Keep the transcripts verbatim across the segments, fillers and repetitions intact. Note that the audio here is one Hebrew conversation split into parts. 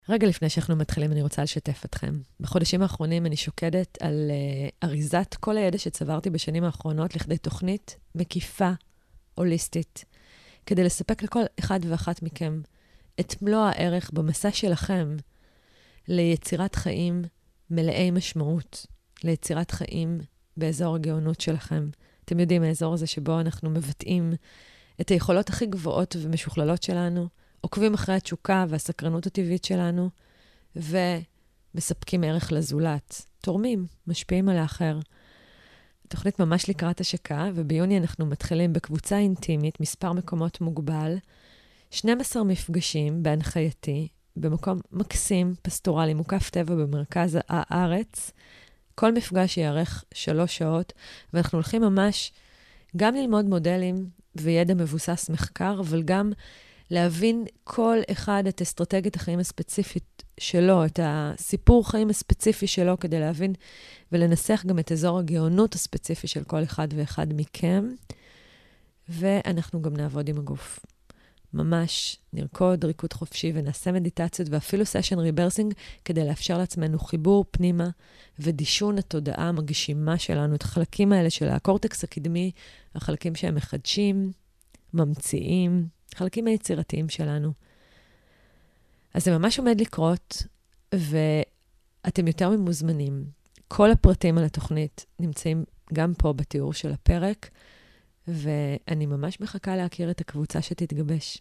רגע לפני שאנחנו מתחילים, אני רוצה לשתף אתכם. בחודשים האחרונים אני שוקדת על uh, אריזת כל הידע שצברתי בשנים האחרונות לכדי תוכנית מקיפה, הוליסטית, כדי לספק לכל אחד ואחת מכם את מלוא הערך במסע שלכם ליצירת חיים מלאי משמעות, ליצירת חיים באזור הגאונות שלכם. אתם יודעים, האזור הזה שבו אנחנו מבטאים את היכולות הכי גבוהות ומשוכללות שלנו, עוקבים אחרי התשוקה והסקרנות הטבעית שלנו, ומספקים ערך לזולת. תורמים, משפיעים על האחר. התוכנית ממש לקראת השקה, וביוני אנחנו מתחילים בקבוצה אינטימית, מספר מקומות מוגבל, שנים עשר מפגשים בהנחייתי, במקום מקסים, פסטורלי, מוקף טבע במרכז הארץ. כל מפגש יארך שלוש שעות, ואנחנו הולכים ממש גם ללמוד מודלים וידע מבוסס מחקר, אבל גם להבין כל אחד את אסטרטגיית החיים הספציפית שלו, את הסיפור חיים הספציפי שלו, כדי להבין ולנסח גם את אזור הגאונות הספציפי של כל אחד ואחד מכם. ואנחנו גם נעבוד עם הגוף. ממש נרקוד ריקוד חופשי ונעשה מדיטציות ואפילו סשן ריברסינג, כדי לאפשר לעצמנו חיבור פנימה ודישון התודעה המגשימה שלנו, את החלקים האלה של הקורטקס הקדמי, החלקים שהם מחדשים, ממציאים, חלקים היצירתיים שלנו. אז זה ממש עומד לקרות, ואתם יותר ממוזמנים. כל הפרטים על התוכנית נמצאים גם פה בתיאור של הפרק, ואני ממש מחכה להכיר את הקבוצה שתתגבש.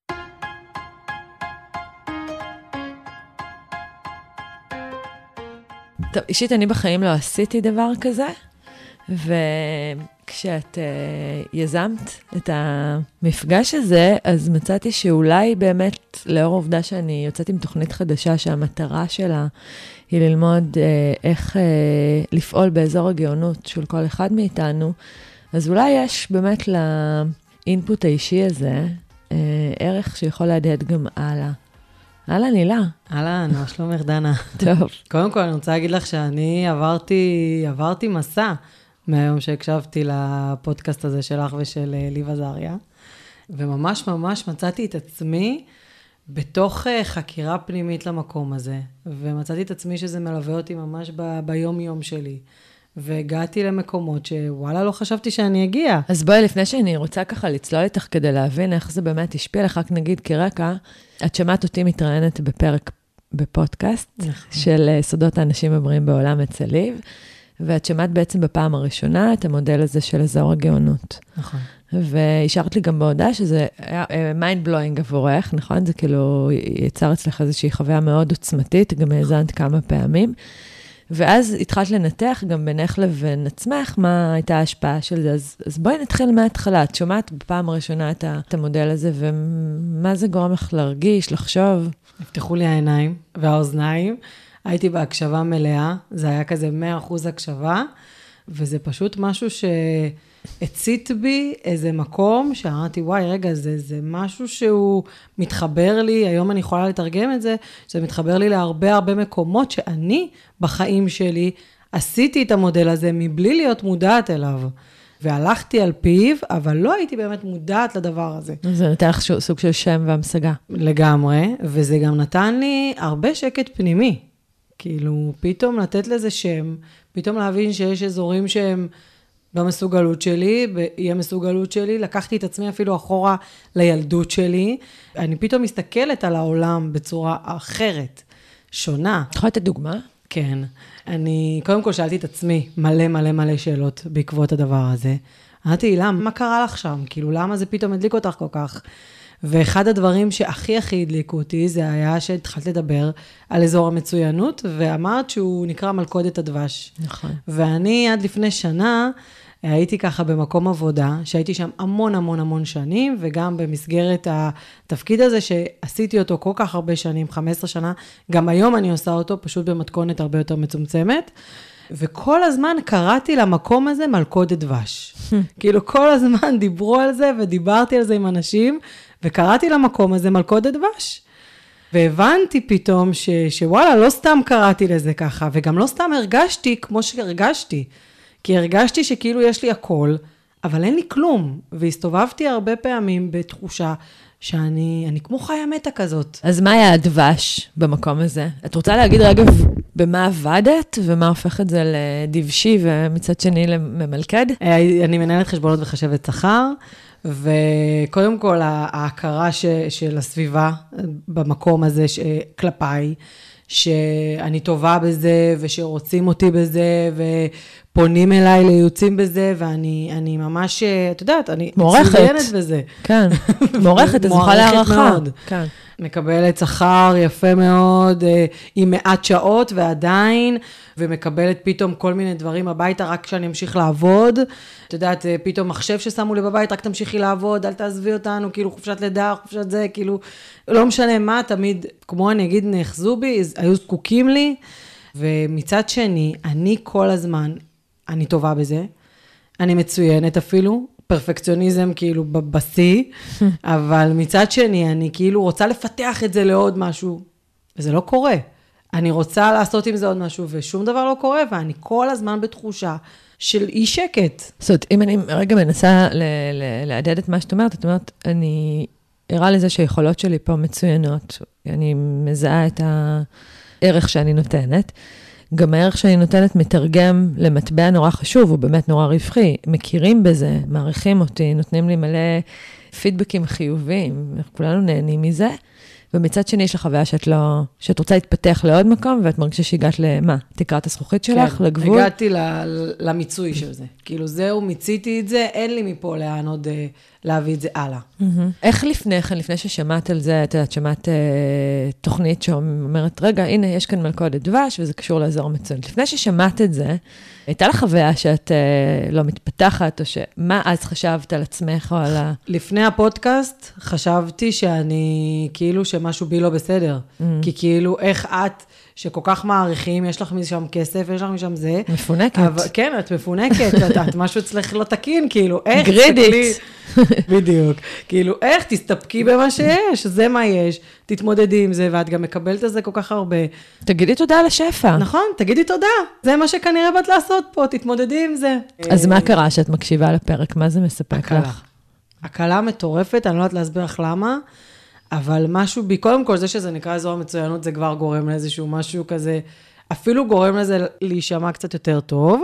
טוב, אישית אני בחיים לא עשיתי דבר כזה, וכשאת uh, יזמת את המפגש הזה, אז מצאתי שאולי באמת, לאור העובדה שאני יוצאת עם תוכנית חדשה, שהמטרה שלה היא ללמוד uh, איך uh, לפעול באזור הגאונות של כל אחד מאיתנו, אז אולי יש באמת לאינפוט האישי הזה uh, ערך שיכול להדהד גם הלאה. הלאה, נילה. הלאה, מה שלומך, דנה? טוב. קודם כל, אני רוצה להגיד לך שאני עברתי, עברתי מסע מהיום שהקשבתי לפודקאסט הזה שלך ושל ליב עזריה, וממש ממש מצאתי את עצמי בתוך חקירה פנימית למקום הזה, ומצאתי את עצמי שזה מלווה אותי ממש ב- ביום יום שלי, והגעתי למקומות שוואלה לא חשבתי שאני אגיע. אז בואי, לפני שאני רוצה ככה לצלול איתך כדי להבין איך זה באמת השפיע לך, רק נגיד כרקע, את שמעת אותי מתראיינת בפרק בפודקאסט, נכון. של סודות האנשים הבריאים בעולם אצל ליב, ואת שמעת בעצם בפעם הראשונה את המודל הזה של אזור הגאונות. נכון. והשארת לי גם בהודעה שזה היה mind blowing עבורך, נכון? זה כאילו יצר אצלך איזושהי חוויה מאוד עוצמתית, גם האזנת כמה פעמים. ואז התחלת לנתח גם בינך לבין עצמך מה הייתה ההשפעה של זה. אז, אז בואי נתחיל מההתחלה. את שומעת בפעם הראשונה את, את המודל הזה, ומה זה גורם לך להרגיש, לחשוב? נפתחו לי העיניים והאוזניים. הייתי בהקשבה מלאה. זה היה כזה מאה אחוז הקשבה, וזה פשוט משהו שהצית בי איזה מקום, שאמרתי, וואי, רגע, זה, זה משהו שהוא מתחבר לי, היום אני יכולה לתרגם את זה, שזה מתחבר לי להרבה הרבה מקומות שאני בחיים שלי עשיתי את המודל הזה מבלי להיות מודעת אליו. והלכתי על פיו, אבל לא הייתי באמת מודעת לדבר הזה. זה נתן לך סוג של שם והמשגה. לגמרי, וזה גם נתן לי הרבה שקט פנימי. כאילו, פתאום לתת לזה שם, פתאום להבין שיש אזורים שהם במסוגלות שלי, באי המסוגלות שלי, לקחתי את עצמי אפילו אחורה לילדות שלי, אני פתאום מסתכלת על העולם בצורה אחרת, שונה. את יכולה לתת דוגמה? כן. אני קודם כל שאלתי את עצמי מלא מלא מלא שאלות בעקבות הדבר הזה. אמרתי, למה? מה קרה לך שם? כאילו, למה זה פתאום הדליק אותך כל כך? ואחד הדברים שהכי הכי הדליקו אותי, זה היה שהתחלת לדבר על אזור המצוינות, ואמרת שהוא נקרא מלכודת הדבש. נכון. ואני עד לפני שנה, הייתי ככה במקום עבודה, שהייתי שם המון המון המון שנים, וגם במסגרת התפקיד הזה, שעשיתי אותו כל כך הרבה שנים, חמש עשרה שנה, גם היום אני עושה אותו, פשוט במתכונת הרבה יותר מצומצמת, וכל הזמן קראתי למקום הזה מלכודת דבש. כאילו כל הזמן דיברו על זה, ודיברתי על זה עם אנשים, וקראתי למקום הזה מלכודת דבש. והבנתי פתאום ש, שוואלה, לא סתם קראתי לזה ככה, וגם לא סתם הרגשתי כמו שהרגשתי. כי הרגשתי שכאילו יש לי הכל, אבל אין לי כלום. והסתובבתי הרבה פעמים בתחושה שאני אני כמו חיה מתה כזאת. אז מה היה הדבש במקום הזה? את רוצה להגיד רגע במה עבדת, ומה הופך את זה לדבשי, ומצד שני לממלכד? אני מנהלת חשבונות וחשבת שכר, וקודם כל ההכרה ש, של הסביבה במקום הזה כלפיי, שאני טובה בזה, ושרוצים אותי בזה, ופונים אליי ליוצאים בזה, ואני אני ממש, את יודעת, אני מצוינת בזה. כן, מוערכת, אז זוכה להערכה. כן. מקבלת שכר יפה מאוד, עם מעט שעות ועדיין, ומקבלת פתאום כל מיני דברים הביתה, רק כשאני אמשיך לעבוד. את יודעת, פתאום מחשב ששמו לי בבית, רק תמשיכי לעבוד, אל תעזבי אותנו, כאילו חופשת לידה, חופשת זה, כאילו, לא משנה מה, תמיד, כמו אני אגיד, נאחזו בי, היו זקוקים לי, ומצד שני, אני כל הזמן, אני טובה בזה, אני מצוינת אפילו, פרפקציוניזם כאילו בבסי, אבל מצד שני, אני כאילו רוצה לפתח את זה לעוד משהו, וזה לא קורה. אני רוצה לעשות עם זה עוד משהו, ושום דבר לא קורה, ואני כל הזמן בתחושה של אי שקט. זאת אומרת, אם אני רגע מנסה לעדד את מה שאת אומרת, את אומרת, אני ערה לזה שהיכולות שלי פה מצוינות, אני מזהה את הערך שאני נותנת, גם הערך שאני נותנת מתרגם למטבע נורא חשוב, הוא באמת נורא רווחי, מכירים בזה, מעריכים אותי, נותנים לי מלא פידבקים חיוביים, כולנו נהנים מזה, ומצד שני יש לך חוויה שאת לא, שאת רוצה להתפתח לעוד מקום, ואת מרגישה שהגעת למה? תקרת הזכוכית שלך, כן, לגבול? הגעתי למיצוי של זה. כאילו זהו, מיציתי את זה, אין לי מפה לאן עוד להביא את זה הלאה. איך לפני כן, לפני ששמעת על זה, את יודעת, שמעת תוכנית שאומרת, רגע, הנה, יש כאן מלכודת דבש, וזה קשור לאזור מצוינות. לפני ששמעת את זה, הייתה לך חוויה שאת לא מתפתחת, או שמה אז חשבת על עצמך או על ה... לפני הפודקאסט חשבתי שאני, כאילו שמשהו בי לא בסדר. כי כאילו, איך את, שכל כך מעריכים, יש לך משם כסף, יש לך משם זה. מפונקת. אבל, כן, את מפונקת, את, את משהו אצלך לא תקין, כאילו, איך... גרידית. בדיוק. כאילו, איך תסתפקי במה שיש, זה מה יש, תתמודדי עם זה, ואת גם מקבלת על זה כל כך הרבה. תגידי תודה על השפע. נכון, תגידי תודה. זה מה שכנראה באת לעשות פה, תתמודדי עם זה. אז מה קרה שאת מקשיבה לפרק? מה זה מספק לך? הקלה מטורפת, אני לא יודעת להסביר לך למה, אבל משהו בי, קודם כל זה שזה נקרא אזור המצוינות, זה כבר גורם לאיזשהו משהו כזה, אפילו גורם לזה להישמע קצת יותר טוב,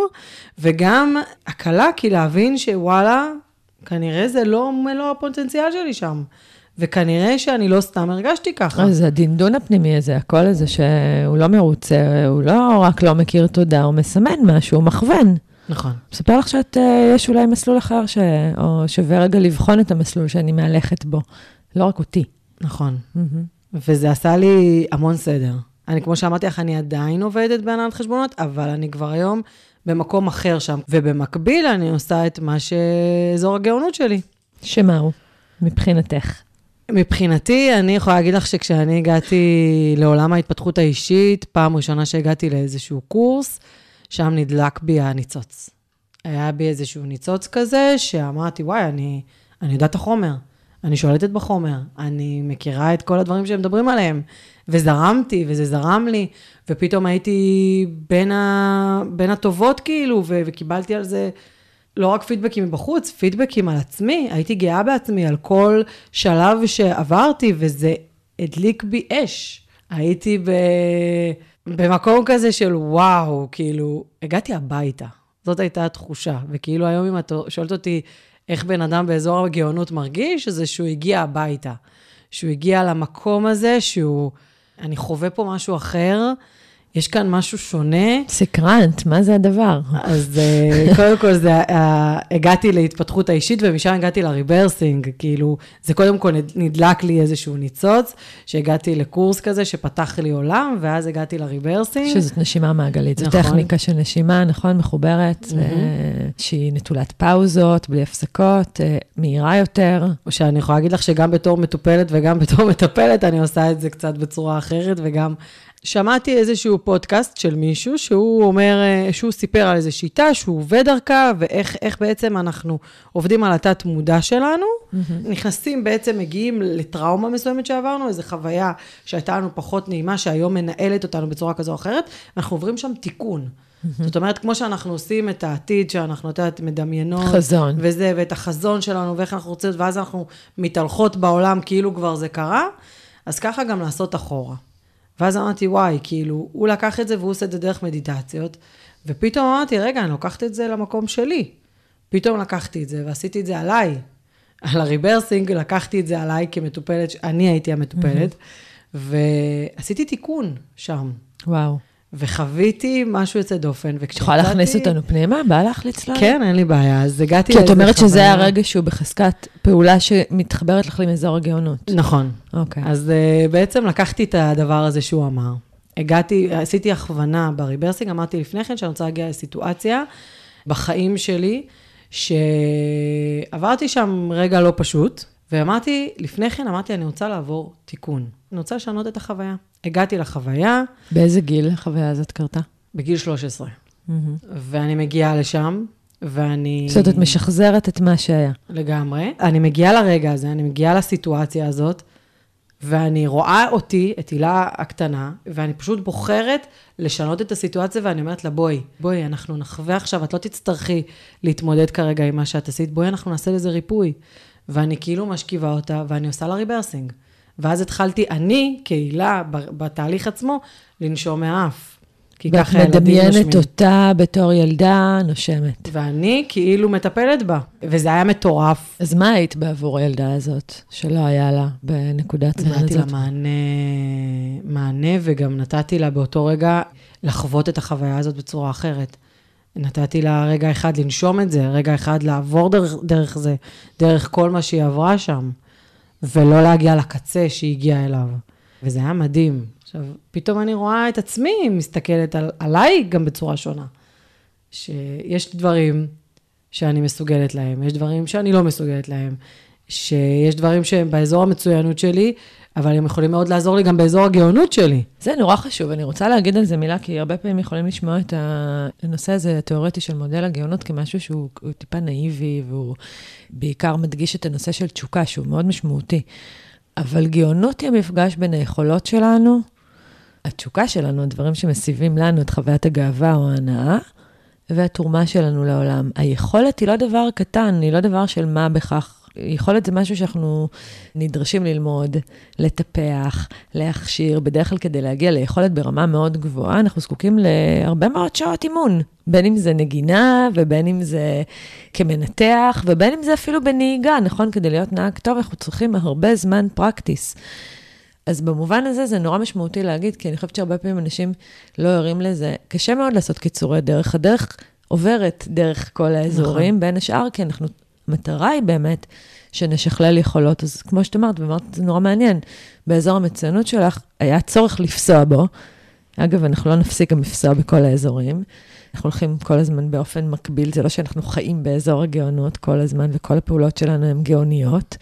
וגם הקלה, כי להבין שוואלה, כנראה זה לא מלוא הפוטנציאל שלי שם, וכנראה שאני לא סתם הרגשתי ככה. אז הדינדון הפנימי הזה, הכל הזה שהוא לא מרוצה, הוא לא רק לא מכיר תודה, הוא מסמן משהו, הוא מכוון. נכון. מספר לך שאת, יש אולי מסלול אחר, ש... או שווה רגע לבחון את המסלול שאני מהלכת בו, לא רק אותי. נכון. Mm-hmm. וזה עשה לי המון סדר. אני, כמו שאמרתי לך, אני עדיין עובדת בהנהלת חשבונות, אבל אני כבר היום במקום אחר שם, ובמקביל אני עושה את מה שאזור הגאונות שלי. שמה הוא, מבחינתך? מבחינתי, אני יכולה להגיד לך שכשאני הגעתי לעולם ההתפתחות האישית, פעם ראשונה שהגעתי לאיזשהו קורס, שם נדלק בי הניצוץ. היה בי איזשהו ניצוץ כזה, שאמרתי, וואי, אני, אני יודעת החומר, אני שואלת את בחומר, אני מכירה את כל הדברים שהם מדברים עליהם, וזרמתי, וזה זרם לי, ופתאום הייתי בין, ה, בין הטובות כאילו, ו, וקיבלתי על זה לא רק פידבקים מבחוץ, פידבקים על עצמי, הייתי גאה בעצמי על כל שלב שעברתי, וזה הדליק בי אש. הייתי ב... במקום כזה של וואו, כאילו, הגעתי הביתה. זאת הייתה התחושה, וכאילו היום אם את שואלת אותי איך בן אדם באזור הגאונות מרגיש, זה שהוא הגיע הביתה. שהוא הגיע למקום הזה, שהוא, אני חווה פה משהו אחר, יש כאן משהו שונה. סקרנט, מה זה הדבר? אז קודם כל, זה, הגעתי להתפתחות האישית, ומשם הגעתי לריברסינג, כאילו, זה קודם כל נדלק לי איזשהו ניצוץ, שהגעתי לקורס כזה, שפתח לי עולם, ואז הגעתי לריברסינג. שזאת נשימה מעגלית, זו נכון. טכניקה של נשימה, נכון, מחוברת, mm-hmm. שהיא נטולת פאוזות, בלי הפסקות, מהירה יותר. או שאני יכולה להגיד לך שגם בתור מטופלת, וגם בתור מטפלת, אני עושה את זה קצת בצורה אחרת, וגם שמעתי איזשהו פודקאסט של מישהו, שהוא אומר, שהוא סיפר על איזו שיטה, שהוא עובד דרכה, ואיך איך בעצם אנחנו עובדים על התת מודע שלנו, mm-hmm. נכנסים בעצם, מגיעים לטראומה מסוימת שעברנו, איזו חוויה שהייתה לנו פחות נעימה, שהיום מנהלת אותנו בצורה כזו או אחרת, ואנחנו עוברים שם תיקון. זאת אומרת, כמו שאנחנו עושים את העתיד, שאנחנו יודעת, מדמיינות. חזון. וזה, ואת החזון שלנו, ואיך אנחנו רוצים, ואז אנחנו מתהלכות בעולם, כאילו כבר זה קרה, אז ככה גם לעשות אחורה. ואז אמרתי, וואי, כאילו, הוא לקח את זה, והוא עושה את זה דרך מדיטציות, ופתאום אמרתי, רגע, אני לוקחת את זה למקום שלי. פתאום לקחתי את זה, ועשיתי את זה עליי. על הריברסינג, לקחתי את זה עליי כמטופלת, אני הייתי המטופלת, ועשיתי תיקון שם. וואו. וחוויתי משהו יוצא דופן. יכולה להכניס אותנו פנימה? בא לך לצלול? כן, אין לי בעיה. אז הגעתי... כי את אומרת שזה הרגע שהוא בחזקת פעולה שמתחברת לך לאזור הגאונות. נכון. אוקיי. אז בעצם לקחתי את הדבר הזה שהוא אמר. הגעתי, עשיתי הכוונה בריברסינג, אמרתי לפני כן שאני רוצה להגיע לסיטואציה בחיים שלי, שעברתי שם רגע לא פשוט, ואמרתי, לפני כן אמרתי, אני רוצה לעבור תיקון. אני רוצה לשנות את החוויה. הגעתי לחוויה. באיזה גיל החוויה הזאת קרתה? בגיל שלוש עשרה. Mm-hmm. ואני מגיעה לשם, ואני... זאת אומרת, את משחזרת את מה שהיה. לגמרי. אני מגיעה לרגע הזה, אני מגיעה לסיטואציה הזאת, ואני רואה אותי, את הילה הקטנה, ואני פשוט בוחרת לשנות את הסיטואציה, ואני אומרת לה, בואי, בואי, אנחנו נחווה עכשיו, את לא תצטרכי להתמודד כרגע עם מה שאת עשית, בואי, אנחנו נעשה לזה ריפוי. ואני כאילו משכיבה אותה, ואני עושה לה ריברסינג. ואז התחלתי, אני, כהילה, בתהליך עצמו, לנשום מהאף. כי ככה ילדים נושמים. מדמיינת אותה בתור ילדה נושמת. ואני כאילו מטפלת בה. וזה היה מטורף. אז מה היית בעבור הילדה הזאת, שלא היה לה בנקודת זמן הזאת? נתתי לה מענה, מענה, וגם נתתי לה באותו רגע לחוות את החוויה הזאת בצורה אחרת. נתתי לה רגע אחד לנשום את זה, רגע אחד לעבור דרך, דרך זה, דרך כל מה שהיא עברה שם, ולא להגיע לקצה שהיא הגיעה אליו. וזה היה מדהים. עכשיו, פתאום אני רואה את עצמי, מסתכלת על, עליי גם בצורה שונה. שיש דברים שאני מסוגלת להם, יש דברים שאני לא מסוגלת להם, שיש דברים שהם באזור המצוינות שלי, אבל הם יכולים מאוד לעזור לי גם באזור הגאונות שלי. זה נורא חשוב, אני רוצה להגיד על זה מילה, כי הרבה פעמים יכולים לשמוע את הנושא הזה התיאורטי של מודל הגאונות, כמשהו שהוא טיפה נאיבי, והוא בעיקר מדגיש את הנושא של תשוקה, שהוא מאוד משמעותי. אבל גאונות היא המפגש בין היכולות שלנו, התשוקה שלנו, הדברים שמסיבים לנו את חוויית הגאווה או ההנאה, והתרומה שלנו לעולם. היכולת היא לא דבר קטן, היא לא דבר של מה בכך. יכולת זה משהו שאנחנו נדרשים ללמוד, לטפח, להכשיר, בדרך כלל כדי להגיע ליכולת ברמה מאוד גבוהה, אנחנו זקוקים להרבה מאוד שעות אימון, בין אם זה נגינה, ובין אם זה כמנתח, ובין אם זה אפילו בנהיגה, נכון? כדי להיות נהג טוב, אנחנו צריכים הרבה זמן פרקטיס. אז במובן הזה זה נורא משמעותי להגיד, כי אני חושבת שהרבה פעמים אנשים לא ערים לזה. קשה מאוד לעשות קיצורי דרך. הדרך עוברת דרך כל האזורים, נכון. בין השאר, כי אנחנו, המטרה היא באמת שנשכלל יכולות. אז כמו שאת אמרת, ואמרת, זה נורא מעניין. באזור המצוינות שלך היה צורך לפסוע בו. אגב, אנחנו לא נפסיק גם לפסוע בכל האזורים. אנחנו הולכים כל הזמן באופן מקביל. זה לא שאנחנו חיים באזור הגאונות כל הזמן, וכל הפעולות שלנו הן גאוניות.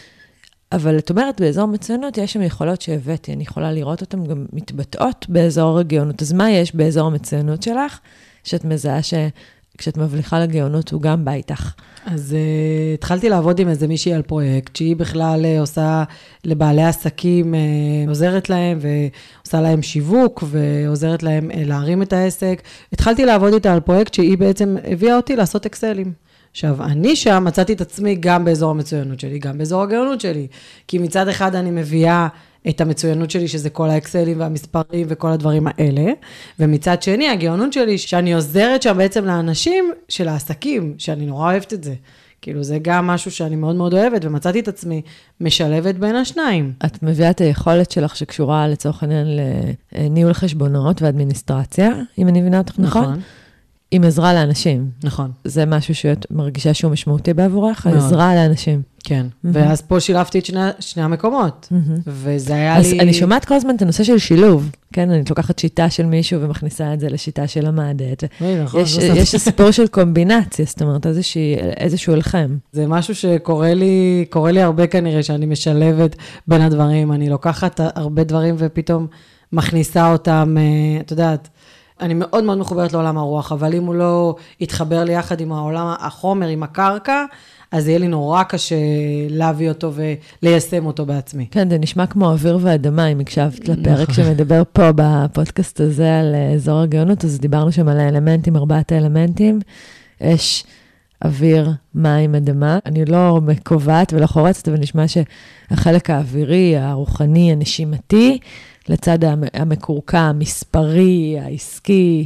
אבל את אומרת, באזור מצוינות יש שם יכולות שהבאתי, אני יכולה לראות אותן גם מתבטאות באזור הגאונות. אז מה יש באזור המצוינות שלך, שאת מזהה שכשאת מבליחה לגאונות הוא גם בא איתך? אז uh, התחלתי לעבוד עם איזה מישהי על פרויקט, שהיא בכלל uh, עושה לבעלי עסקים, uh, עוזרת להם ועושה להם שיווק, ועוזרת להם uh, להרים את העסק. התחלתי לעבוד איתה על פרויקט שהיא בעצם הביאה אותי לעשות אקסלים. עכשיו, אני שם מצאתי את עצמי גם באזור המצוינות שלי, גם באזור הגאונות שלי. כי מצד אחד אני מביאה את המצוינות שלי, שזה כל האקסלים והמספרים וכל הדברים האלה, ומצד שני, הגאונות שלי, שאני עוזרת שם בעצם לאנשים של העסקים, שאני נורא אוהבת את זה. כאילו, זה גם משהו שאני מאוד מאוד אוהבת, ומצאתי את עצמי משלבת בין השניים. את מביאה את היכולת שלך שקשורה לצורך העניין לניהול חשבונות ואדמיניסטרציה, אם אני מבינה אותך נכון? נכון. עם עזרה לאנשים. נכון. זה משהו שאת מרגישה שהוא משמעותי בעבורך, עזרה לאנשים. כן. Mm-hmm. ואז פה שילבתי את שני, שני המקומות. Mm-hmm. וזה היה אז לי... אז אני שומעת כל הזמן את הנושא של שילוב. כן, אני לוקחת שיטה של מישהו ומכניסה את זה לשיטה של המעדת. נכון, יש, יש סיפור של קומבינציה, זאת אומרת, איזשהו, איזשהו אלחם. זה משהו שקורה לי, קורה לי הרבה כנראה, שאני משלבת בין הדברים. אני לוקחת הרבה דברים ופתאום מכניסה אותם, את יודעת, אני מאוד מאוד מחוברת לעולם הרוח, אבל אם הוא לא יתחבר לי יחד עם העולם החומר, עם הקרקע, אז יהיה לי נורא קשה להביא אותו וליישם אותו בעצמי. כן, זה נשמע כמו אוויר ואדמה, אם הקשבת לפרק שמדבר פה בפודקאסט הזה על אזור הגאונות, אז דיברנו שם על האלמנטים, ארבעת האלמנטים, אש, אוויר, מים, אדמה. אני לא קובעת ולא חורצת, אבל נשמע שהחלק האווירי, הרוחני, הנשימתי, לצד המקורקע, המספרי, העסקי,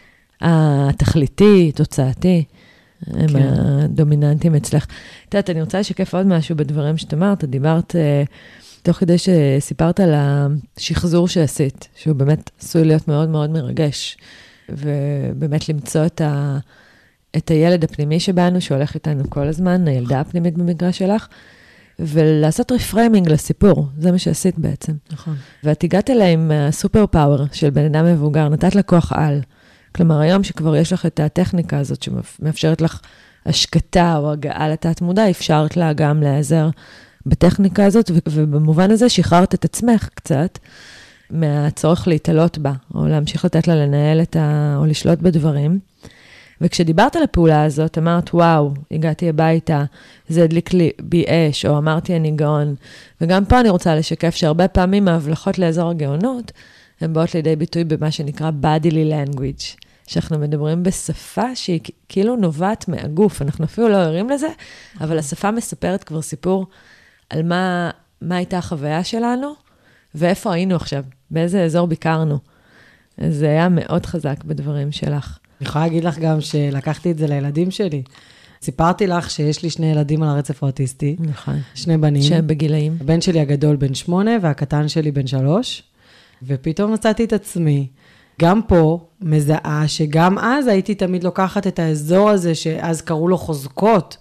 התכליתי, תוצאתי, הם כן. הדומיננטים אצלך. את יודעת, אני רוצה לשקף עוד משהו בדברים שאת אמרת, דיברת, תוך כדי שסיפרת על השחזור שעשית, שהוא באמת עשוי להיות מאוד מאוד מרגש, ובאמת למצוא את ה... את הילד הפנימי שבנו, שהולך איתנו כל הזמן, הילדה הפנימית במגרש שלך, ולעשות רפריימינג לסיפור, זה מה שעשית בעצם. נכון. ואת הגעת אליה עם הסופר פאוור של בן אדם מבוגר, נתת לה כוח על. כלומר, היום שכבר יש לך את הטכניקה הזאת, שמאפשרת לך השקטה או הגעה לתת מודע, אפשרת לה גם להיעזר בטכניקה הזאת, ובמובן הזה שחררת את עצמך קצת, מהצורך להתעלות בה, או להמשיך לתת לה לנהל את ה... או לשלוט בדברים. וכשדיברת על הפעולה הזאת, אמרת, וואו, הגעתי הביתה, זה הדליק לי בי אש, או אמרתי אני גאון. וגם פה אני רוצה לשקף שהרבה פעמים ההבלחות לאזור הגאונות, הן באות לידי ביטוי במה שנקרא bodily language, שאנחנו מדברים בשפה שהיא כאילו נובעת מהגוף, אנחנו אפילו לא ערים לזה, אבל השפה מספרת כבר סיפור על מה, מה הייתה החוויה שלנו, ואיפה היינו עכשיו, באיזה אזור ביקרנו. אז זה היה מאוד חזק בדברים שלך. אני יכולה להגיד לך גם שלקחתי את זה לילדים שלי. סיפרתי לך שיש לי שני ילדים על הרצף האוטיסטי. נכון. שני בנים. שהם בגילאים. הבן שלי הגדול בן שמונה, והקטן שלי בן שלוש. ופתאום מצאתי את עצמי, גם פה מזהה, שגם אז הייתי תמיד לוקחת את האזור הזה, שאז קראו לו חוזקות.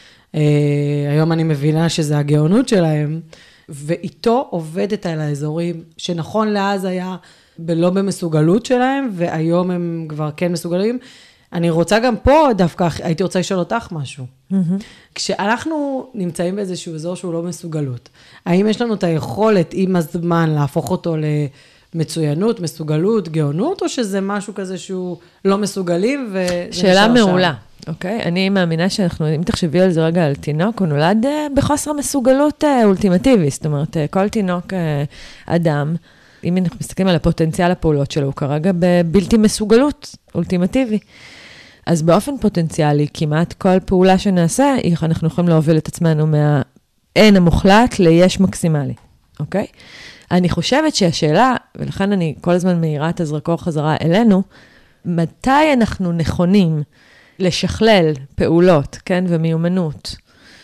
היום אני מבינה שזה הגאונות שלהם, ואיתו עובדת על האזורים, שנכון לאז היה... לא במסוגלות שלהם, והיום הם כבר כן מסוגלים. אני רוצה גם פה דווקא, הייתי רוצה לשאול אותך משהו. Mm-hmm. כשאנחנו נמצאים באיזשהו אזור שהוא לא מסוגלות, האם יש לנו את היכולת עם הזמן להפוך אותו למצוינות, מסוגלות, גאונות, או שזה משהו כזה שהוא לא מסוגלים וזה שאלה מעולה, אוקיי? אני מאמינה שאנחנו, אם תחשבי על זה רגע על תינוק, הוא נולד בחוסר מסוגלות אולטימטיבי, זאת אומרת, כל תינוק אדם, אם אנחנו מסתכלים על הפוטנציאל הפעולות שלו, הוא כרגע בבלתי מסוגלות, אולטימטיבי. אז באופן פוטנציאלי, כמעט כל פעולה שנעשה, אנחנו יכולים להוביל את עצמנו מהאין המוחלט ליש מקסימלי, אוקיי? אני חושבת שהשאלה, ולכן אני כל הזמן מאירה את הזרקור חזרה אלינו, מתי אנחנו נכונים לשכלל פעולות, כן, ומיומנות,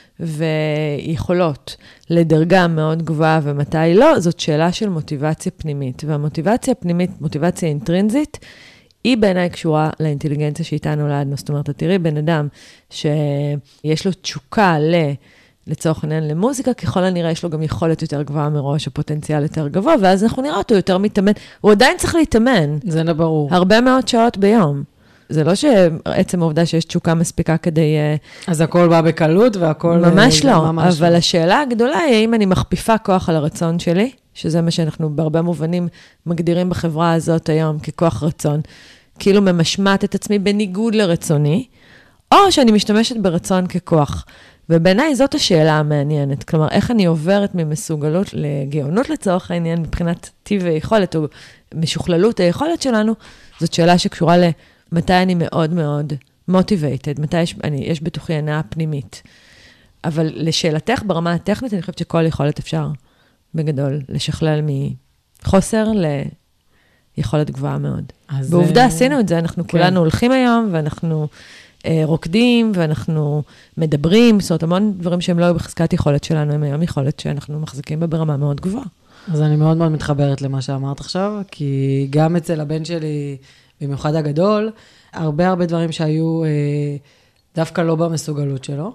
ויכולות לדרגה מאוד גבוהה ומתי לא, זאת שאלה של מוטיבציה פנימית. והמוטיבציה הפנימית, מוטיבציה אינטרינזית, היא בעיניי קשורה לאינטליגנציה שאיתה נולדנו. זאת אומרת, תראי בן אדם שיש לו תשוקה ל... לצורך העניין למוזיקה, ככל הנראה יש לו גם יכולת יותר גבוהה מראש, הפוטנציאל יותר גבוה, ואז אנחנו נראה אותו יותר מתאמן. הוא עדיין צריך להתאמן. זה לא ברור. הרבה מאוד שעות ביום. זה לא שעצם העובדה שיש תשוקה מספיקה כדי... אז הכל בא בקלות והכל... ממש לא, ממש אבל לא. השאלה הגדולה היא, האם אני מכפיפה כוח על הרצון שלי, שזה מה שאנחנו בהרבה מובנים מגדירים בחברה הזאת היום ככוח רצון, כאילו ממשמעת את עצמי בניגוד לרצוני, או שאני משתמשת ברצון ככוח. ובעיניי זאת השאלה המעניינת, כלומר, איך אני עוברת ממסוגלות לגאונות לצורך העניין, מבחינת טיב היכולת או משוכללות היכולת שלנו, זאת שאלה שקשורה ל... מתי אני מאוד מאוד motivated, מתי יש, אני, יש בתוכי הנאה פנימית. אבל לשאלתך ברמה הטכנית, אני חושבת שכל יכולת אפשר בגדול לשכלל מחוסר ליכולת גבוהה מאוד. בעובדה עשינו את זה, אנחנו כן. כולנו הולכים היום, ואנחנו אה, רוקדים, ואנחנו מדברים, זאת אומרת, המון דברים שהם לא בחזקת יכולת שלנו, הם היום יכולת שאנחנו מחזיקים בה ברמה מאוד גבוהה. אז אני מאוד מאוד מתחברת למה שאמרת עכשיו, כי גם אצל הבן שלי, במיוחד הגדול, הרבה הרבה דברים שהיו אה, דווקא לא במסוגלות שלו,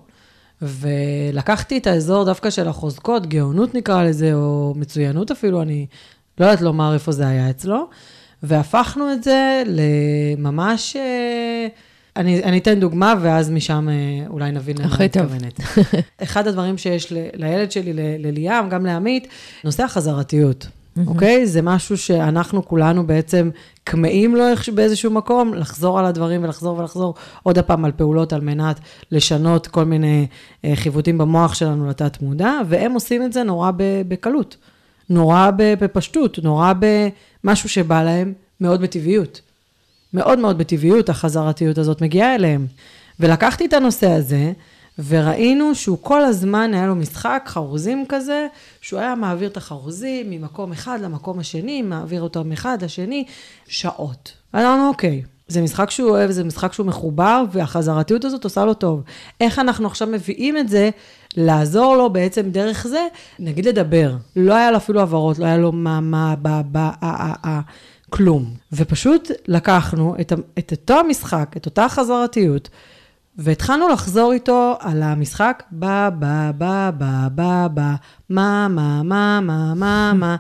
ולקחתי את האזור דווקא של החוזקות, גאונות נקרא לזה, או מצוינות אפילו, אני לא יודעת לומר איפה זה היה אצלו, והפכנו את זה לממש, אה, אני, אני אתן דוגמה, ואז משם אה, אולי נבין למה אני מתכוונת. אחד הדברים שיש ל, לילד שלי, ל, לליאם, גם לעמית, נושא החזרתיות. אוקיי? זה משהו שאנחנו כולנו בעצם קמאים לו באיזשהו מקום, לחזור על הדברים ולחזור ולחזור עוד הפעם על פעולות על מנת לשנות כל מיני חיוותים במוח שלנו לתת מודע, והם עושים את זה נורא בקלות, נורא בפשטות, נורא במשהו שבא להם מאוד בטבעיות. מאוד מאוד בטבעיות החזרתיות הזאת מגיעה אליהם. ולקחתי את הנושא הזה, וראינו שהוא כל הזמן היה לו משחק חרוזים כזה, שהוא היה מעביר את החרוזים ממקום אחד למקום השני, מעביר אותו מאחד לשני, שעות. אמרנו, אוקיי, זה משחק שהוא אוהב, זה משחק שהוא מחובר, והחזרתיות הזאת עושה לו טוב. איך אנחנו עכשיו מביאים את זה, לעזור לו בעצם דרך זה, נגיד לדבר. לא היה לו אפילו עברות, לא היה לו מה, מה, מה, מה, מה, מה, כלום. ופשוט לקחנו את, את אותו המשחק, את אותה החזרתיות, והתחלנו לחזור איתו על המשחק, בא, בא, בא, בא, בא, בא, מה, מה, מה, מה, מה, מה,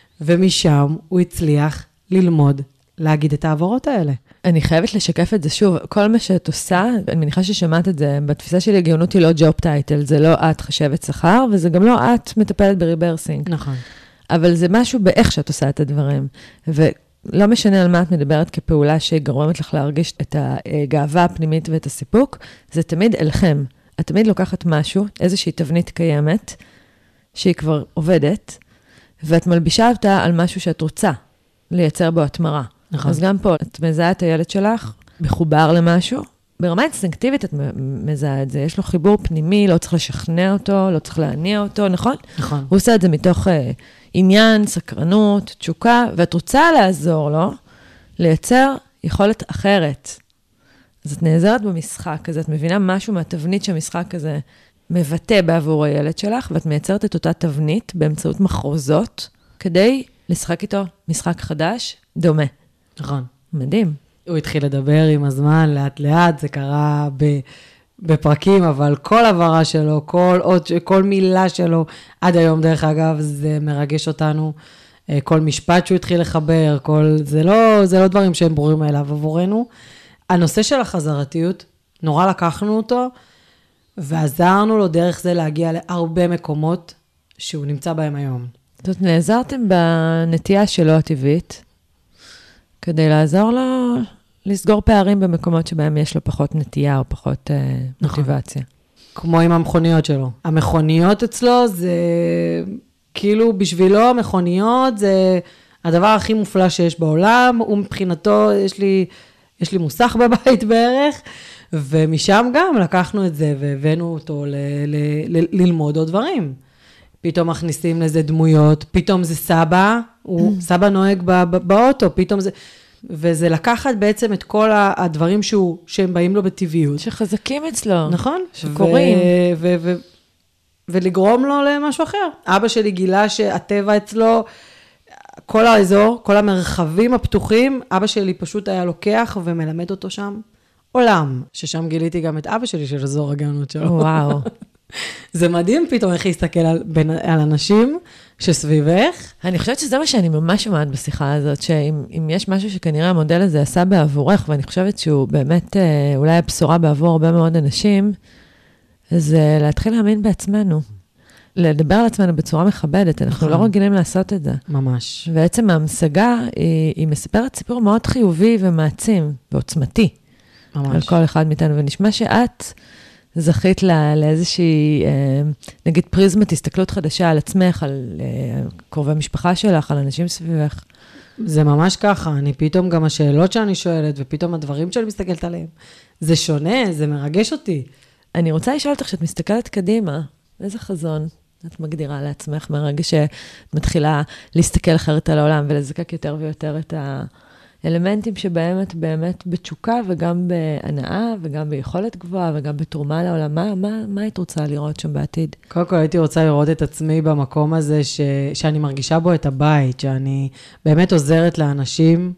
ומשם הוא הצליח ללמוד, להגיד את העברות האלה. אני חייבת לשקף את זה שוב, כל מה שאת עושה, אני מניחה ששמעת את זה, בתפיסה שלי גאונות היא לא ג'וב טייטל, זה לא את חשבת שכר, וזה גם לא את מטפלת בריברסינג. נכון. אבל זה משהו באיך שאת עושה את הדברים, ו... לא משנה על מה את מדברת כפעולה שגורמת לך להרגיש את הגאווה הפנימית ואת הסיפוק, זה תמיד אליכם. את תמיד לוקחת משהו, איזושהי תבנית קיימת, שהיא כבר עובדת, ואת מלבישה אותה על משהו שאת רוצה לייצר בו התמרה. נכון. אז גם פה, את מזהה את הילד שלך, מחובר למשהו, ברמה אינסטינקטיבית את מזהה את זה, יש לו חיבור פנימי, לא צריך לשכנע אותו, לא צריך להניע אותו, נכון? נכון. הוא עושה את זה מתוך... עניין, סקרנות, תשוקה, ואת רוצה לעזור לו, לייצר יכולת אחרת. אז את נעזרת במשחק הזה, את מבינה משהו מהתבנית שהמשחק הזה מבטא בעבור הילד שלך, ואת מייצרת את אותה תבנית באמצעות מחרוזות, כדי לשחק איתו משחק חדש, דומה. נכון. מדהים. הוא התחיל לדבר עם הזמן, לאט לאט, זה קרה ב... בפרקים, אבל כל עברה שלו, כל, עוד, כל מילה שלו, עד היום דרך אגב, זה מרגש אותנו. כל משפט שהוא התחיל לחבר, כל, זה לא, זה לא דברים שהם ברורים מאליו עבורנו. הנושא של החזרתיות, נורא לקחנו אותו, ועזרנו לו דרך זה להגיע להרבה מקומות שהוא נמצא בהם היום. זאת אומרת, נעזרתם בנטייה שלו הטבעית, כדי לעזור לו לסגור פערים במקומות שבהם יש לו פחות נטייה או פחות אה, נכון. מוטיבציה. כמו עם המכוניות שלו. המכוניות אצלו זה, כאילו בשבילו המכוניות זה הדבר הכי מופלא שיש בעולם, ומבחינתו יש לי, יש לי מוסך בבית בערך, ומשם גם לקחנו את זה והבאנו אותו ל, ל, ל, ללמוד עוד דברים. פתאום מכניסים לזה דמויות, פתאום זה סבא, הוא סבא נוהג בא, באוטו, פתאום זה... וזה לקחת בעצם את כל הדברים שהוא, שהם באים לו בטבעיות. שחזקים אצלו. נכון. שקורים. ו- ו- ו- ולגרום לו למשהו אחר. אבא שלי גילה שהטבע אצלו, כל האזור, כל המרחבים הפתוחים, אבא שלי פשוט היה לוקח ומלמד אותו שם עולם. ששם גיליתי גם את אבא שלי של אזור הגאונות שלו. וואו. זה מדהים פתאום איך להסתכל על, בין, על אנשים שסביבך. אני חושבת שזה מה שאני ממש שומעת בשיחה הזאת, שאם יש משהו שכנראה המודל הזה עשה בעבורך, ואני חושבת שהוא באמת אולי הבשורה בעבור הרבה מאוד אנשים, זה להתחיל להאמין בעצמנו. לדבר על עצמנו בצורה מכבדת, אנחנו לא רגילים לעשות את זה. ממש. בעצם ההמשגה היא, היא מספרת סיפור מאוד חיובי ומעצים, ועוצמתי. ממש. על כל אחד מאיתנו, ונשמע שאת... זכית לה, לאיזושהי, נגיד, פריזמת הסתכלות חדשה על עצמך, על קרובי משפחה שלך, על אנשים סביבך. זה ממש ככה, אני פתאום גם השאלות שאני שואלת, ופתאום הדברים שאני מסתכלת עליהם, זה שונה, זה מרגש אותי. אני רוצה לשאול אותך, שאת מסתכלת קדימה, איזה חזון את מגדירה לעצמך, מהרגע שאת מתחילה להסתכל אחרת על העולם, ולזקק יותר ויותר את ה... אלמנטים שבהם את באמת בתשוקה, וגם בהנאה, וגם ביכולת גבוהה, וגם בתרומה לעולם. מה, מה, מה היית רוצה לראות שם בעתיד? קודם כל, הייתי רוצה לראות את עצמי במקום הזה, ש... שאני מרגישה בו את הבית, שאני באמת עוזרת לאנשים,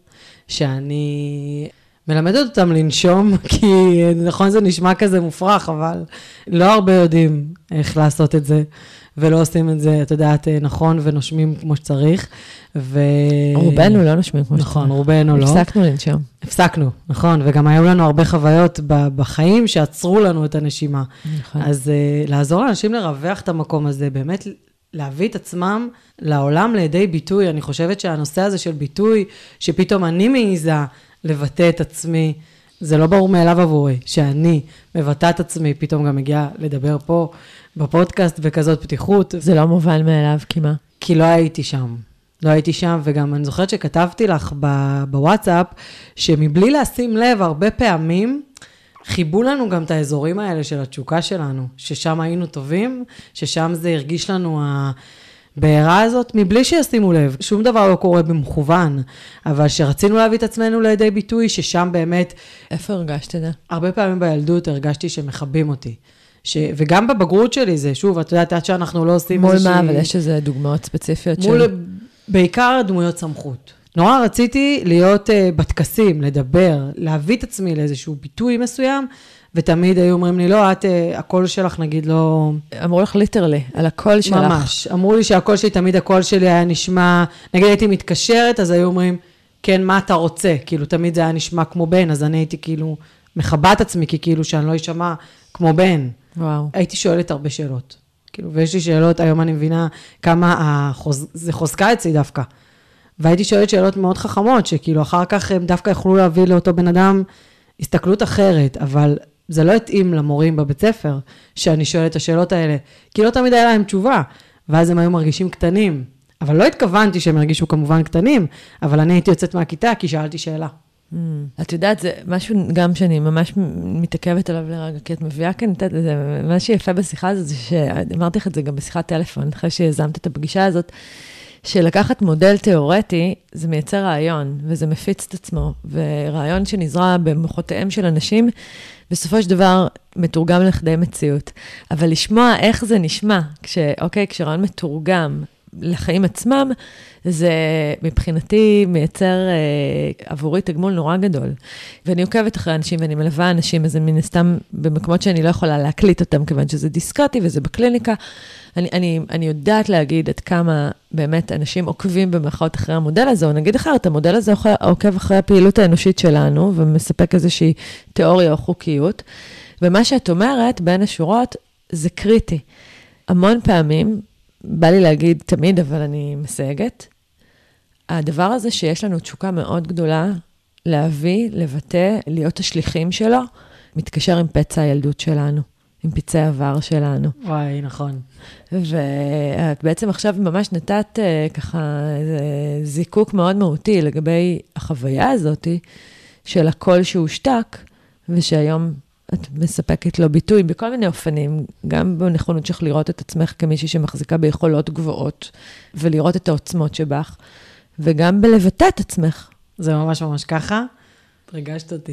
שאני מלמדת אותם לנשום, כי נכון זה נשמע כזה מופרך, אבל לא הרבה יודעים איך לעשות את זה, ולא עושים את זה, את יודעת, נכון, ונושמים כמו שצריך. ו... רובנו לא נושמים כמו שצריך. נכון, רובנו לא. הפסקנו לנשום. הפסקנו, נכון, וגם היו לנו הרבה חוויות בחיים שעצרו לנו את הנשימה. נכון. אז uh, לעזור לאנשים לרווח את המקום הזה, באמת להביא את עצמם לעולם לידי ביטוי. אני חושבת שהנושא הזה של ביטוי, שפתאום אני מעיזה לבטא את עצמי, זה לא ברור מאליו עבורי, שאני מבטא את עצמי, פתאום גם מגיעה לדבר פה בפודקאסט בכזאת פתיחות. זה לא מובן מאליו, כי מה? כי לא הייתי שם. לא הייתי שם, וגם אני זוכרת שכתבתי לך בוואטסאפ, שמבלי לשים לב הרבה פעמים, חיבו לנו גם את האזורים האלה של התשוקה שלנו, ששם היינו טובים, ששם זה הרגיש לנו הבעירה הזאת, מבלי שישימו לב. שום דבר לא קורה במכוון, אבל שרצינו להביא את עצמנו לידי ביטוי, ששם באמת... איפה הרגשת את זה? הרבה פעמים בילדות הרגשתי שמחבים אותי. ש... וגם בבגרות שלי זה, שוב, את יודעת, עד שאנחנו לא עושים מול איזושהי... מה, אבל יש איזה דוגמאות ספציפיות מול... של... בעיקר דמויות סמכות. נורא רציתי להיות uh, בתקסים, לדבר, להביא את עצמי לאיזשהו ביטוי מסוים, ותמיד היו אומרים לי, לא, את, uh, הקול שלך נגיד לא... אמרו לך ליטרלי, על הקול שלך. ממש. אמרו לי שהקול שלי, תמיד הקול שלי היה נשמע, נגיד הייתי מתקשרת, אז היו אומרים, כן, מה אתה רוצה? כאילו, תמיד זה היה נשמע כמו בן, אז אני הייתי כאילו מחבת עצמי, כי כאילו שאני לא אשמע כמו בן. וואו. הייתי שואלת הרבה שאלות. כאילו, ויש לי שאלות, היום אני מבינה כמה החוז... זה חוזקה אצלי דווקא. והייתי שואלת שאלות מאוד חכמות, שכאילו אחר כך הם דווקא יכלו להביא לאותו בן אדם הסתכלות אחרת, אבל זה לא התאים למורים בבית ספר, שאני שואלת את השאלות האלה, כי לא תמיד היה להם תשובה, ואז הם היו מרגישים קטנים. אבל לא התכוונתי שהם הרגישו כמובן קטנים, אבל אני הייתי יוצאת מהכיתה, כי שאלתי שאלה. Mm. את יודעת, זה משהו גם שאני ממש מתעכבת עליו לרגע, כי את מביאה כאן, זה, מה שיפה בשיחה הזאת, זה שאמרתי לך את זה גם בשיחת טלפון, אחרי שיזמת את הפגישה הזאת, שלקחת מודל תיאורטי, זה מייצר רעיון, וזה מפיץ את עצמו, ורעיון שנזרע במוחותיהם של אנשים, בסופו של דבר מתורגם לכדי מציאות. אבל לשמוע איך זה נשמע, כש, אוקיי, כשרעיון מתורגם לחיים עצמם, זה מבחינתי מייצר אה, עבורי תגמול נורא גדול. ואני עוקבת אחרי אנשים, ואני מלווה אנשים, אז זה מן הסתם במקומות שאני לא יכולה להקליט אותם, כיוון שזה דיסקרטי וזה בקליניקה. אני, אני, אני יודעת להגיד עד כמה באמת אנשים עוקבים במרכאות אחרי המודל הזה, או נגיד אחרת, המודל הזה עוקב אחרי הפעילות האנושית שלנו, ומספק איזושהי תיאוריה או חוקיות. ומה שאת אומרת בין השורות, זה קריטי. המון פעמים, בא לי להגיד תמיד, אבל אני מסייגת, הדבר הזה שיש לנו תשוקה מאוד גדולה, להביא, לבטא, להיות השליחים שלו, מתקשר עם פצע הילדות שלנו, עם פצעי עבר שלנו. וואי, נכון. ואת בעצם עכשיו ממש נתת ככה זיקוק מאוד מהותי לגבי החוויה הזאת, של הקול שהושתק, ושהיום את מספקת לו ביטוי בכל מיני אופנים, גם בנכונות שלך לראות את עצמך כמישהי שמחזיקה ביכולות גבוהות, ולראות את העוצמות שבך, וגם בלבטא את עצמך. זה ממש ממש ככה, רגשת אותי.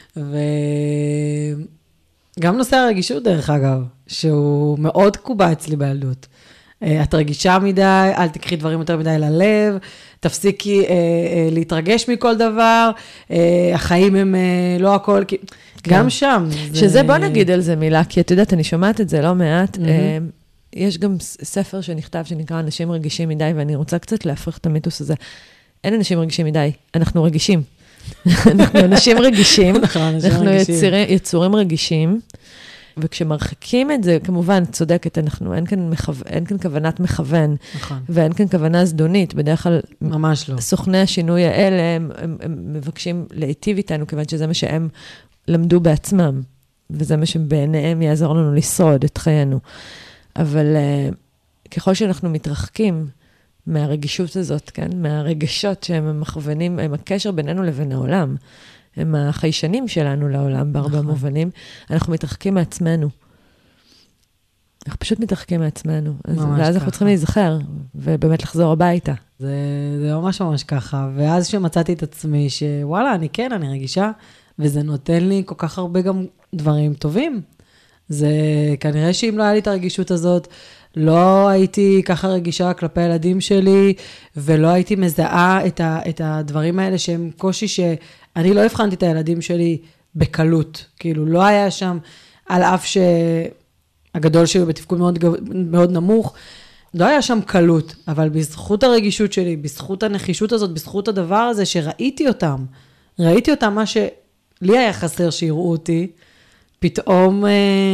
וגם נושא הרגישות דרך אגב, שהוא מאוד קובה אצלי בילדות. את רגישה מדי, אל תקחי דברים יותר מדי ללב, תפסיקי אה, אה, להתרגש מכל דבר, אה, החיים הם אה, לא הכל, כי... כן. גם שם. שזה, זה... בוא נגיד על זה מילה, כי את יודעת, אני שומעת את זה לא מעט, mm-hmm. אה, יש גם ספר שנכתב שנקרא אנשים רגישים מדי, ואני רוצה קצת להפריך את המיתוס הזה. אין אנשים רגישים מדי, אנחנו רגישים. אנחנו אנשים רגישים, אנחנו יצירים, יצורים רגישים, וכשמרחיקים את זה, כמובן, צודקת, אנחנו, אין כאן, מכו... אין כאן כוונת מכוון, נכון. ואין כאן כוונה זדונית, בדרך כלל, ממש לא. סוכני השינוי האלה, הם, הם, הם מבקשים להיטיב איתנו, כיוון שזה מה שהם למדו בעצמם, וזה מה שבעיניהם יעזור לנו לשרוד את חיינו. אבל uh, ככל שאנחנו מתרחקים מהרגישות הזאת, כן? מהרגשות שהם מכוונים, הם הקשר בינינו לבין העולם, הם החיישנים שלנו לעולם, בהרבה נכון. מובנים, אנחנו מתרחקים מעצמנו. אנחנו פשוט מתרחקים מעצמנו. אז, ואז ככה. אנחנו צריכים להיזכר, ובאמת לחזור הביתה. זה, זה ממש ממש ככה. ואז שמצאתי את עצמי, שוואלה, אני כן, אני רגישה, וזה נותן לי כל כך הרבה גם דברים טובים. זה כנראה שאם לא היה לי את הרגישות הזאת, לא הייתי ככה רגישה כלפי הילדים שלי, ולא הייתי מזהה את, ה, את הדברים האלה שהם קושי שאני לא הבחנתי את הילדים שלי בקלות. כאילו, לא היה שם, על אף שהגדול שלי בתפקוד מאוד, מאוד נמוך, לא היה שם קלות, אבל בזכות הרגישות שלי, בזכות הנחישות הזאת, בזכות הדבר הזה שראיתי אותם, ראיתי אותם מה שלי היה חסר שיראו אותי, פתאום אה,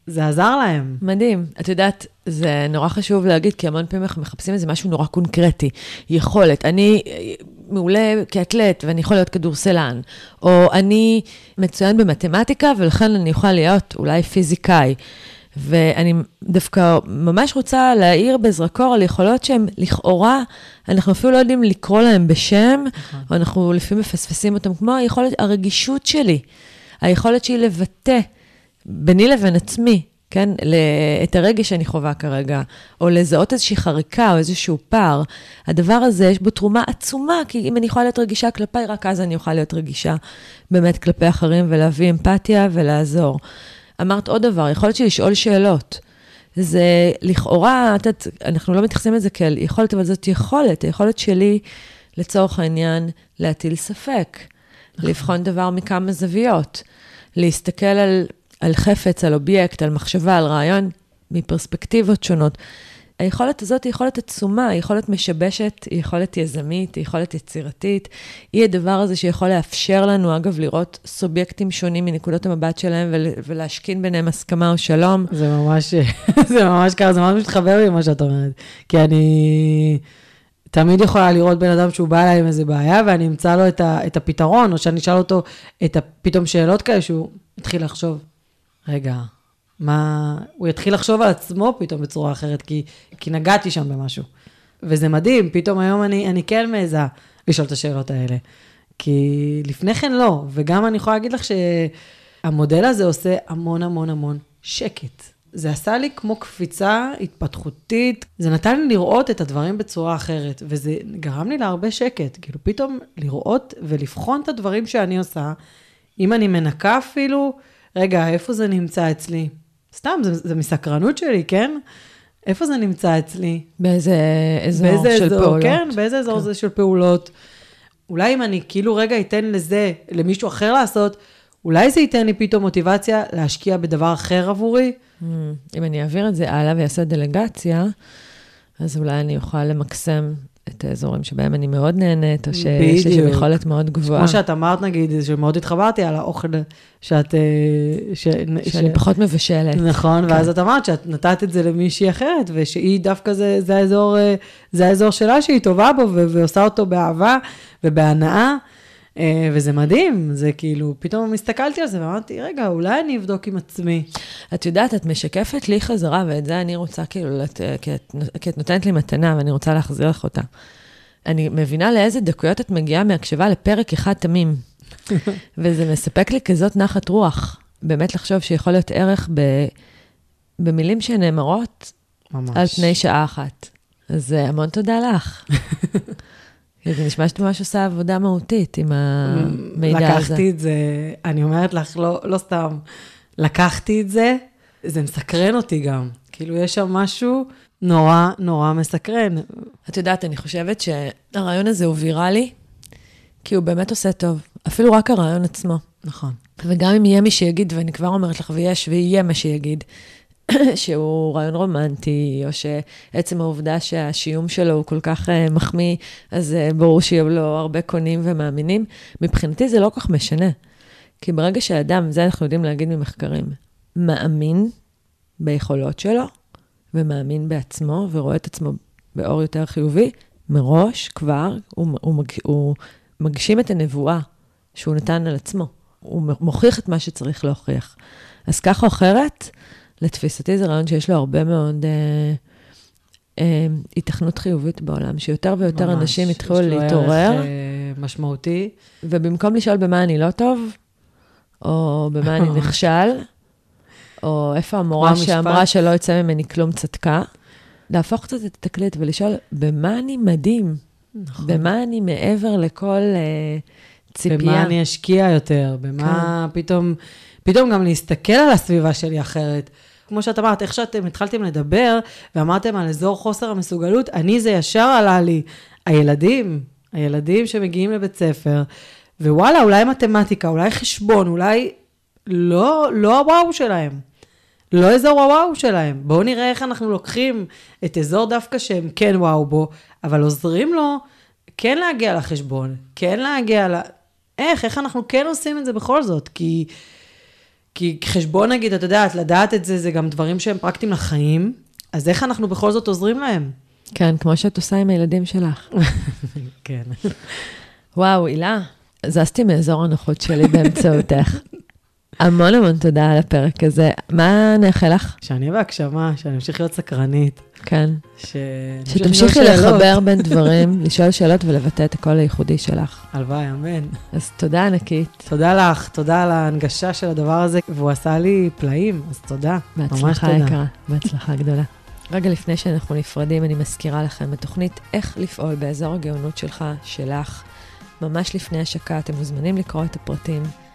זה עזר להם. מדהים. את יודעת, זה נורא חשוב להגיד, כי המון פעמים אנחנו מחפשים איזה משהו נורא קונקרטי. יכולת. אני מעולה כאתלט, ואני יכול להיות כדורסלן. או אני מצוין במתמטיקה, ולכן אני יכול להיות אולי פיזיקאי. ואני דווקא ממש רוצה להעיר בזרקור על יכולות שהן לכאורה, אנחנו אפילו לא יודעים לקרוא להם בשם, או אנחנו לפעמים מפספסים אותם, כמו היכולת, הרגישות שלי, היכולת שלי לבטא ביני לבין עצמי, כן? את הרגש שאני חובה כרגע, או לזהות איזושהי חריקה או איזשהו פער. הדבר הזה יש בו תרומה עצומה, כי אם אני יכולה להיות רגישה כלפיי, רק אז אני יכולה להיות רגישה באמת כלפי אחרים, ולהביא אמפתיה ולעזור. אמרת עוד דבר, יכולת שלי לשאול שאלות. זה לכאורה, את, אנחנו לא מתייחסים לזה כאל יכולת, אבל זאת יכולת, היכולת שלי לצורך העניין להטיל ספק, לבחון דבר מכמה זוויות, להסתכל על, על חפץ, על אובייקט, על מחשבה, על רעיון, מפרספקטיבות שונות. היכולת הזאת היא יכולת עצומה, היא יכולת משבשת, היא יכולת יזמית, היא יכולת יצירתית. היא הדבר הזה שיכול לאפשר לנו, אגב, לראות סובייקטים שונים מנקודות המבט שלהם, ולהשכין ביניהם הסכמה או שלום. זה ממש, זה ממש ככה, זה ממש מתחבר לי מה שאת אומרת. כי אני תמיד יכולה לראות בן אדם שהוא בא אליי עם איזה בעיה, ואני אמצא לו את, ה, את הפתרון, או שאני אשאל אותו את פתאום שאלות כאלה, שהוא התחיל לחשוב, רגע, מה, הוא יתחיל לחשוב על עצמו פתאום בצורה אחרת, כי, כי נגעתי שם במשהו. וזה מדהים, פתאום היום אני, אני כן מעזה לשאול את השאלות האלה. כי לפני כן לא, וגם אני יכולה להגיד לך שהמודל הזה עושה המון המון המון שקט. זה עשה לי כמו קפיצה התפתחותית, זה נתן לי לראות את הדברים בצורה אחרת, וזה גרם לי להרבה שקט, כאילו פתאום לראות ולבחון את הדברים שאני עושה, אם אני מנקה אפילו, רגע, איפה זה נמצא אצלי? סתם, זה, זה מסקרנות שלי, כן? איפה זה נמצא אצלי? באיזה אזור באיזה של אזור, פעולות. כן, באיזה אזור כן. זה של פעולות. אולי אם אני כאילו רגע אתן לזה, למישהו אחר לעשות, אולי זה ייתן לי פתאום מוטיבציה להשקיע בדבר אחר עבורי. אם אני אעביר את זה הלאה ויעשה דלגציה, אז אולי אני אוכל למקסם את האזורים שבהם אני מאוד נהנית, או שיש לי שם יכולת מאוד גבוהה. כמו שאת אמרת, נגיד, שמאוד התחברתי על האוכל שאת... ש... שאני ש... פחות מבשלת. נכון, כן. ואז את אמרת שאת נתת את זה למישהי אחרת, ושהיא דווקא זה, זה, האזור, זה האזור שלה שהיא טובה בו, ו... ועושה אותו באהבה ובהנאה, וזה מדהים, זה כאילו, פתאום מסתכלתי על זה, ואמרתי, רגע, אולי אני אבדוק עם עצמי. את יודעת, את משקפת לי חזרה, ואת זה אני רוצה כאילו, לת... כי, את... כי את נותנת לי מתנה, ואני רוצה להחזיר לך אותה. אני מבינה לאיזה דקויות את מגיעה מהקשבה לפרק אחד תמים. וזה מספק לי כזאת נחת רוח, באמת לחשוב שיכול להיות ערך ב... במילים שנאמרות, ממש. על פני שעה אחת. אז המון תודה לך. זה נשמע שאתה ממש עושה עבודה מהותית עם המידע הזה. לקחתי את זה, אני אומרת לך, לא, לא סתם, לקחתי את זה, זה מסקרן אותי גם. כאילו, יש שם משהו נורא, נורא מסקרן. את יודעת, אני חושבת שהרעיון הזה הוא ויראלי, כי הוא באמת עושה טוב. אפילו רק הרעיון עצמו. נכון. וגם אם יהיה מי שיגיד, ואני כבר אומרת לך, ויש ויהיה מי שיגיד, שהוא רעיון רומנטי, או שעצם העובדה שהשיום שלו הוא כל כך uh, מחמיא, אז uh, ברור שיהיו לו הרבה קונים ומאמינים. מבחינתי זה לא כל כך משנה. כי ברגע שהאדם, זה אנחנו יודעים להגיד ממחקרים, מאמין ביכולות שלו, ומאמין בעצמו, ורואה את עצמו באור יותר חיובי, מראש כבר הוא, הוא, מג, הוא מגשים את הנבואה שהוא נתן על עצמו. הוא מוכיח את מה שצריך להוכיח. אז כך או אחרת, לתפיסתי זה רעיון שיש לו הרבה מאוד אה, אה, התכנות חיובית בעולם, שיותר ויותר ממש, אנשים יתחילו להתעורר. יש לו ערך אה, משמעותי. ובמקום לשאול במה אני לא טוב, או במה אני נכשל, או איפה המורה שאמרה שלא יצא ממני כלום צדקה, להפוך קצת את התקליט ולשאול, במה אני מדהים? נכון. במה אני מעבר לכל אה, ציפייה? במה אני אשקיע יותר? במה כן. פתאום... פתאום גם להסתכל על הסביבה שלי אחרת. כמו שאת אמרת, איך שאתם התחלתם לדבר, ואמרתם על אזור חוסר המסוגלות, אני זה ישר עלה לי. הילדים, הילדים שמגיעים לבית ספר, ווואלה, אולי מתמטיקה, אולי חשבון, אולי לא, לא הוואו שלהם. לא אזור הוואו שלהם. בואו נראה איך אנחנו לוקחים את אזור דווקא שהם כן וואו בו, אבל עוזרים לו כן להגיע לחשבון, כן להגיע ל... איך, איך אנחנו כן עושים את זה בכל זאת? כי... כי חשבון נגיד, אתה יודעת, לדעת את זה, זה גם דברים שהם פרקטיים לחיים, אז איך אנחנו בכל זאת עוזרים להם? כן, כמו שאת עושה עם הילדים שלך. כן. וואו, הילה, זזתי מאזור הנוחות שלי באמצעותך. המון המון תודה על הפרק הזה. מה נאחל לך? שאני בהקשמה, שאני אמשיך להיות סקרנית. כן. ש... שתמשיכי לחבר בין דברים, לשאול שאלות ולבטא את הקול הייחודי שלך. הלוואי, אמן. אז תודה ענקית. תודה לך, תודה על ההנגשה של הדבר הזה, והוא עשה לי פלאים, אז תודה. בהצלחה יקרה, בהצלחה גדולה. רגע לפני שאנחנו נפרדים, אני מזכירה לכם בתוכנית איך לפעול באזור הגאונות שלך, שלך. ממש לפני השקה, אתם מוזמנים לקרוא את הפרטים.